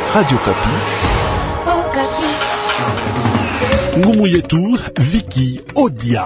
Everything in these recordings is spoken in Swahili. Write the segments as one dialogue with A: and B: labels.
A: Radio Kapi.
B: Oh, Kapi.
A: Ngumu yetu Viki Odia.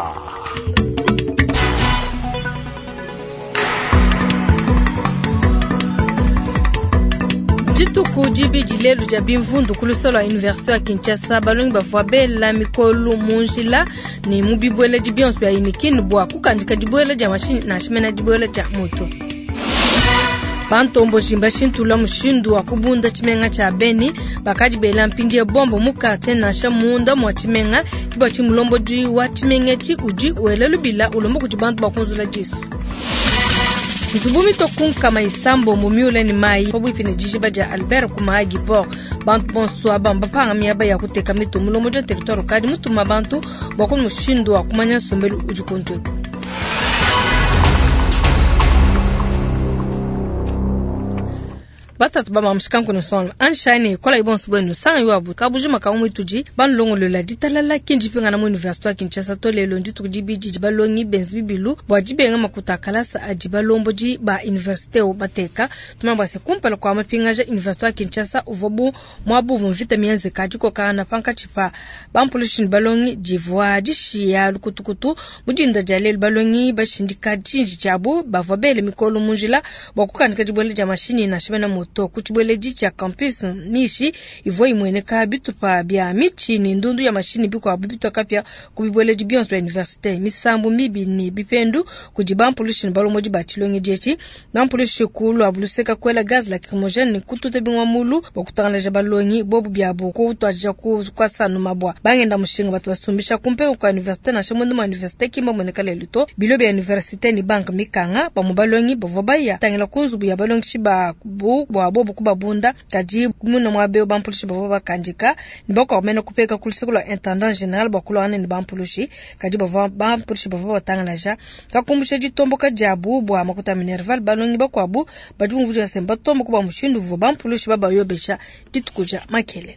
C: Jituku jibi jilelu jabi mvundu kulusalo wa Universite wa Kinshasa balongi bafwabe la mikolu munjila ni mubibwele jibionsu bya inikini bwa kukandika jibwele ja mashini na shimena jibwele ja moto. Bantombo shimba shintula mushindu wa kubunda chimenga cha Beni bakaji bela mpindia bombo mukate na shamunda mwa chimenga kiba chimulombo jui wa chimenga chi uji uelelu bila ulombo kuchibantu bakunzula jisu. Nzubumi tokun kama isambo mumiule ni mai pobu ipine jijiba ja Albert kumahagi por bantu bonsoa bamba panga miyaba ya kuteka mito mulombo jo territoire kadi mutu mabantu bakun mushindu wa kumanya sombelu ujukontu. Batatu bama mshikanko nsonlo anshani kola ibonsu bwenu sanga yuabu kabujuma kaumwe tuji banlongo lola ditalala kinjipinga na mu Universite wa Kinshasa to lelo nditu kujibiji balongi benzi bibilu bwajibenga makuta kalasa ajibalomboji ba Universite o bateka tumamba se kumpela kwa mapingaja Universite wa Kinshasa uvobu mwabu vumvita mienze kajiko kana panka chipa bampulishin balongi jivwa jishia lukutukutu mujinda jalel balongi bashindika jinji chabu bavabele mikolo munjila bakukandika jibwele ja mashini na shimena moto kuchibwele jicha campus nishi ivo imwene ka bitu pa bia michi ni ndundu ya mashini biko abubito kapya kubibwele jibionsu ya Universite misambu mibi ni bipendu kujibam pollution balomoji batilonge jechi na pollution kulu abuluseka kwela gaz la crimogène ni kutute bingwa mulu bakutangala jabalongi bobu biabo ko utwaja ku kwasanu mabwa bangenda mushinga batu basumbisha kumpe kwa Universite na shamundu ma Universite kimba mwenekale luto bilobe ya Universite ni bank mikanga bamubalongi bavobaya tangela kunzubu ya balongi shiba bu bobu kubabunda kaji muna mwabe bampulishi bava kanjika niboko amena kupeka kulisekula intendant general bakulo ane ni bampulishi kaji bava bampulishi bava tangana ja kakumbushe jitombo kajabu bwa makuta minerval balongi bakwabu bajumvuja yasemba tombo kuba mushindu vu bampulishi baba yobesha ditukuja makelela.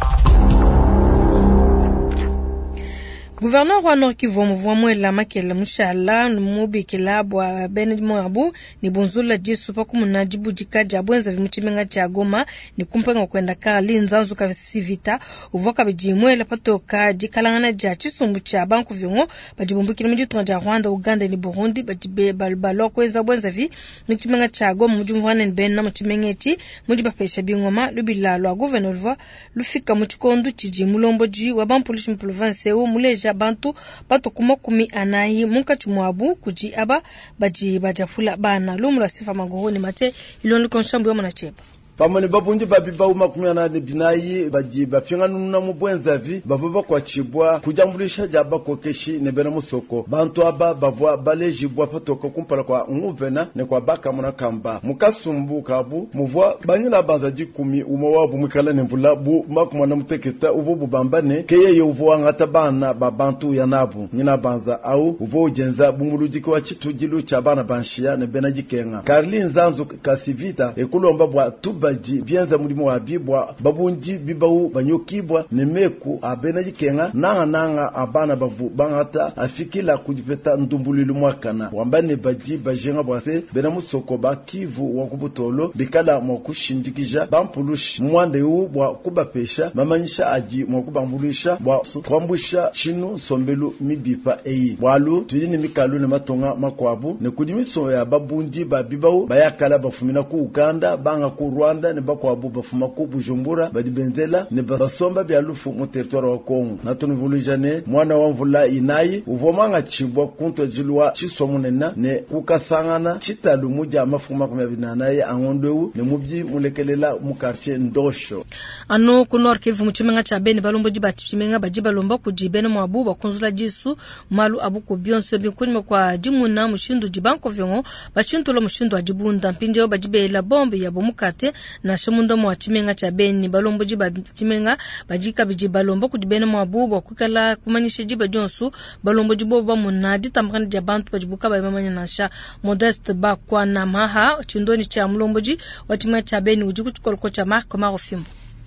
C: Gouverneur wa Nord Kivu mvwamwela makela mushala numubi kilabwa Benjamin Abu ni bonzula jisu pa kumunajibu jikaja bwenza vimuchimenga cha Goma ni kumpenga kwenda kali nzanzu ka sivita uvoka bijimwela patoka jikalangana ja chisumbu cha banku vyongo bajibumbukira mujitunga ja Rwanda Uganda ni Burundi bajibe balbalo kweza bwenza vi muchimenga cha Goma mujumvana ni Ben na muchimengeti mujibapesha bingoma lubilalo wa gouverneur lufika muchikondu chiji mulombo ji wa bampulishi province o muleja bantu bato kumakumi anayi munka chumwabu kuji aba baji bajafula bana lumula sifa magoroni mate ilonli konshambu ya mwanacheba
D: pamone babunji babiba umakumya ne binayi baji bafyanga nuna mubwenza vi bavova kwa chibwa kujambulisha jaba kokeshi ne bena musoko bantu aba bavwa balejibwa patoka kumpala kwa nguvena ne kwa baka muna kamba mukasumbu kabu muvwa banyina banza jikumi umawabu mukala ne mvula bu makumana muteketa uvubu bambane keye yovuwa ngata bana babantu yanabu nyina banza au uvo jenza bumulujiko wa chitujilu cha bana banshia ne bena jikenga Karlin zanzu kasivita ekulomba bwa tuba baji bianza mulimo wa bibwa babunji bibau banyokibwa nemeku abena jikenga nanga abana bavu bangata afikila kujipeta ndumbululu mwakana wambane baji bajenga bwase bena musoko ba Kivu wakubutolo bikala mwakushindikija bampulushi mwande yu bwa kubapesha mamanyisha aji mwakubambulisha bwa twambusha chinu sombelu mibipa eyi bwalu tuyini mikalu ne matonga makwabu ne kudimiso ya babunji babibau bayakala bafumina ku Uganda banga ku Rwanda ne bakwabu bafuma ku Bujumbura badibenzela ne basomba byalufu mu territoire wa Kongo natunuvulujane mwana wa mvula inayi uvomanga chibwa kunto jilwa chisomunena ne kukasangana chitalu muja amafuma kwa binanaye angondwewu ne mubyi mulekelela mu quartier Ndosho
C: ano ku Nord Kivu muchimenga cha Beni balombo jibachimenga bajibalomba kujibena mwabu bakunzula jisu malu abuko bionse bikuni kwa jimuna mushindu jibanko vyongo bashindu lo mushindu ajibunda mpinje bajibela bombe ya bomukate na shamundo mwa chimenga cha Beni balombo jiba chimenga bajika biji balombo kujibena mwabubo kukala kumanyisha jiba jonsu balombo jibo ba munadi tamkana jabantu bajibuka ba mamanya nasha Modeste bakwa na maha chindoni cha mulomboji watima cha Beni ujikuchukolo cha marko marofimbo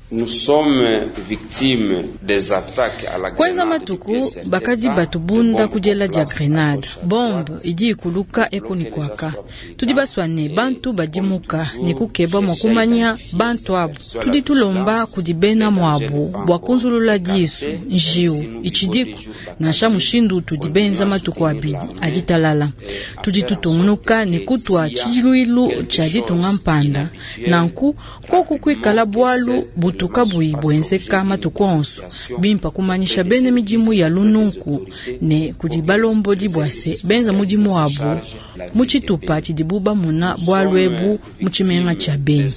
E: Nous sommes victimes des attaques à la
C: kwanza matuku bakadi batubunda kujela dia grenade bombe idi kuluka ekunikwaka tudi baswane bantu badimuka nekukeba mwakumanya bantu abo tudi tulomba kudibena mwabu bwakunzulula disu njiu ichidiku na shamushindu tudibenza matuku abidi aditalala tudi tutumunuka nekutwa chiluilu chaditunga mpanda nanku koku kwikala bwalu butuka buibwenzeka matuku onso bimpa kumanyisha bene mijimu ya lununku ne kudibalombo dibwase benza mudimu wabu muchitupa tidibuba muna bwalwebu muchimenga cha Beni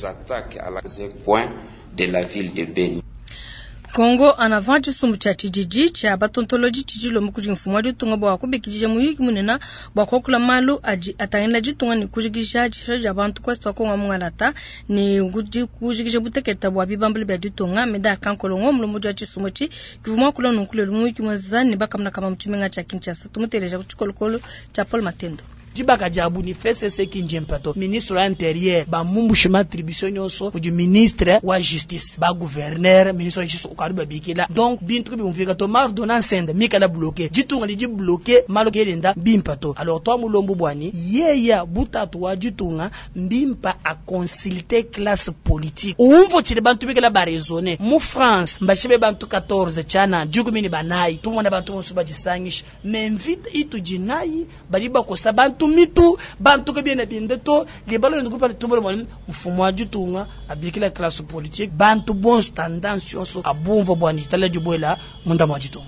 E: de la ville de Beni.
C: Kongo anavante sumu cha tijiji cha batontoloji tijilo mukujin fumwa ditunga bwa kubikijije muyiki munena bwa kokula malu aji atayenda jitunga ni kujigija jisha bantu kwa stwa konga mungalata ni kujigije buteketa bwa bibambele bya ditunga meda kankolongo mlomoja chisumuchi kivumwa kula nunkule lumuyiki mwazani bakamna kama mchimenga cha Kinshasa tumutereja kuchikolokolo cha Paul Matendo.
F: Jibaka jabu ni FCC kinjempato ministre wa intérieur ba mumbushima attribution yoso du ministre wa justice ba gouverneur ministre wa justice ukariba bikila donc bintu bimvika to mar donansende mikala bloqué jitunga li bloqué maloke lenda bimpato alors to mulombo bwani yeya butatu wa jitunga mbimpa a consulter classe politique umvo tile bantu bikala ba raisonner mu France mbashibe bantu 14 chana jugumini banai tumona bantu musuba jisangish mais invite itu jinai baliba ko sabantu mitu bantu ke bien to les ballons de groupe tout le monde mfumo wa jitunga abikila classe politique bantu bon tendance yoso abumva bwani tala juboela munda mwa jitunga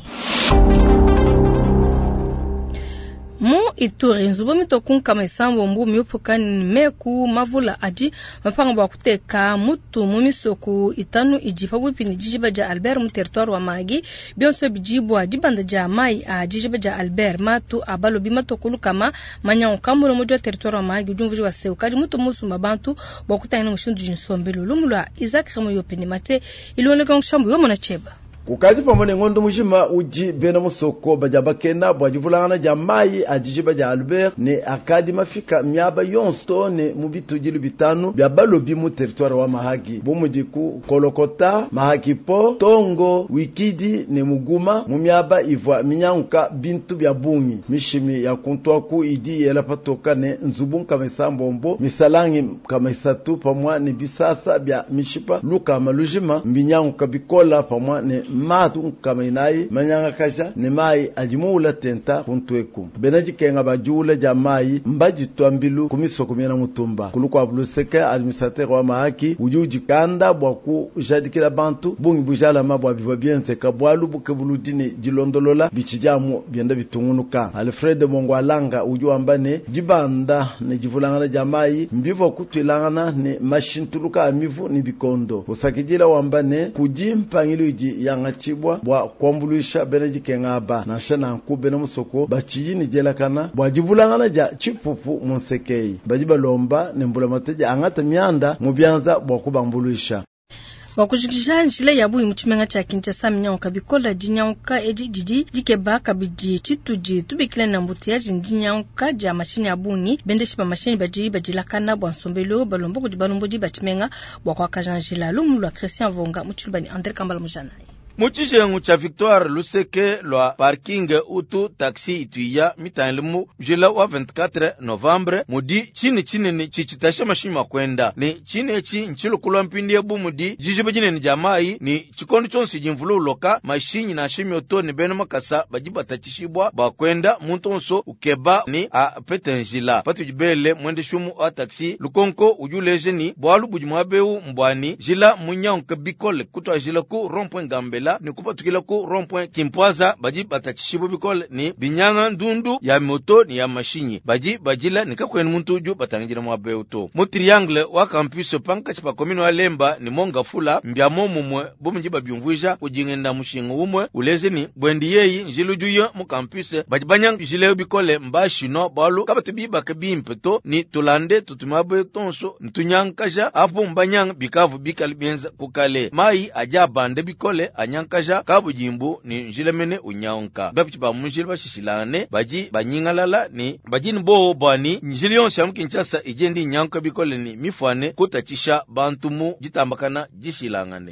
C: mu Ituri nzubo mitokun kama isambo mbu miupukani meku mavula aji mapanga bwa kuteka mutu mumisoku itanu ijipa wipini jijiba ja Albert mu territoire wa Magi bionso bijibu wa dibanda ja mai a jijiba ja Albert matu abalo bimatokulu kama manyao kamuro mujwa territoire wa Magi ujumvuji wa seukadi mutu musu mabantu bwa kutayina mshundu jinsombelo lumulwa Isaac Remo yopeni mate ilioneka ngshambu yomona cheba
D: kukazi pamone ngondo mujima uji bena musoko bajabakena bwajivulana jamai ajijiba ja Albert ne akadi mafika myaba yonsto ne mubitu jilu bitanu bya balobi mu territoire wa Mahagi bumujiku Kolokota Mahagi po Tongo Wikidi ne Muguma mu myaba ivwa minyanka bintu bya bungi mishimi ya kuntwa ku idi yela patoka ne nzubunka mesambombo misalangi kama isatu pamwa ne bisasa bya mishipa luka malujima mbinyanka bikola pamwa ne matu kama inai manyanga kasha ni mai ajimula tenta kuntweku benaji kenga bajula jamai mbaji twambilu kumisoko mena mutumba kuluko abluseke administrateur wa Mahaki ujuji kanda bwaku jadikira bantu bungi bujala mabwa biva biense kabwalu bukebuludini jilondolola bichijamu bienda bitungunuka Alfred Mongwalanga uju ambane jibanda ne jivulangana jamai mbivo kutwilangana ne mashintuluka amivu ni bikondo usakijila wambane kujimpangilo iji yang chibwa bwa kwambulisha beneji kengaba na shana nkube na musoko bachijini jelakana bwa jibulangana ja chipupu monsekei bajiba lomba nembula mateja angata mianda mubyanza bwa kubambulisha
C: wakujikisha njile yabu imuchimenga cha Kinshasa mnyanka bikola jinyanka eji jiji jikeba kabiji chituji tubikile na mbuti ya jinyanka ja mashini abuni bendeshi pa mashini bajilakana bwa nsombelo balombo kujibalombo jibachimenga bwa kwa kajanjila lumulwa Christian Vonga muchulubani Andre Kambala Mujana
G: Muchishengu cha Victoire Luseke lwa parking utu taxi ituya mitanlimu jila wa 24 Novembre mudi chini ni chichitasha mashima kwenda ni chini echi nchilo kulwa mpindi ebu mudi jijibajine ni jamai ni chikondo chonsi jimvulu uloka mashinyi na shimi oto ni beno makasa bajiba tachishibwa bakwenda muntonso ukeba ni a petenjila patu jibele mwende shumu wa taxi lukonko ujuleje ni bwalu bujimwabeu mbwani jila munyonka bikole kutwa jila ku rompwen gambe ni kupa tukila ku rond-point Kimpwaza baji batachishibo bikole ni binyanga ndundu ya moto ni ya mashinyi baji bajila ni kakweni muntu ju batangira mwabeuto mu triangle wa campus panka chipa komino alemba ni monga fula mbyamo mumwe bumjiba byumvuja kujingenda mushinga umwe uleze ni bwendi yeyi njilu juyo mu campus baji banyanga jile bikole mbashi no balu kabatibi bakabimpeto ni tulande tutumabe tonso ntunyankaja apo mbanyanga bikavu bikalbenza kukale mai ajabande bikole nyankaja kabujimbu ni njilemene unyaonka bapichi ba munjili bashishilane baji banyingalala ni baji nbo bani njili yonse ya Kinshasa ijendi nyanka bikole ni mifwane kutachisha bantumu jitambakana jishilangane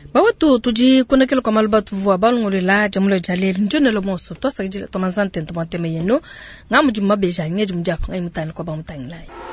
C: Bawatu tuji kunakelo kwa malbatu vua balungole la jamulo jale njone lo moso to sa jile to manzante to mateme yeno ngamu jumma beja ngeji mjapa ngai mutani kwa ba mutani lai